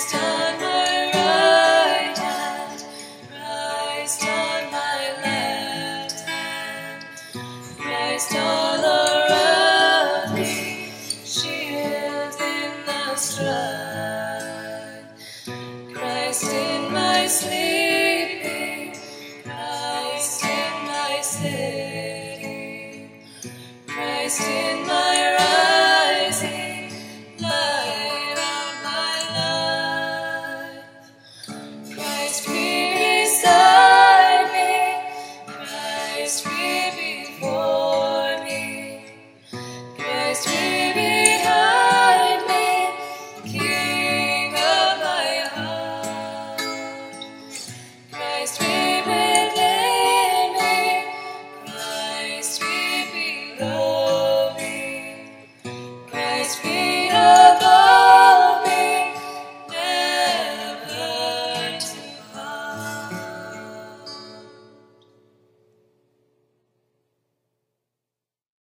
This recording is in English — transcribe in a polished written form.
Christ on my right hand, Christ on my left hand, Christ all around me, shield in the strife, Christ in my sleeping, Christ in my sitting, Christ in my rising, light of my life. Christ be beside me, Christ be before me, Christ be behind me, King of my heart. Christ be within me, Christ be below me, Christ be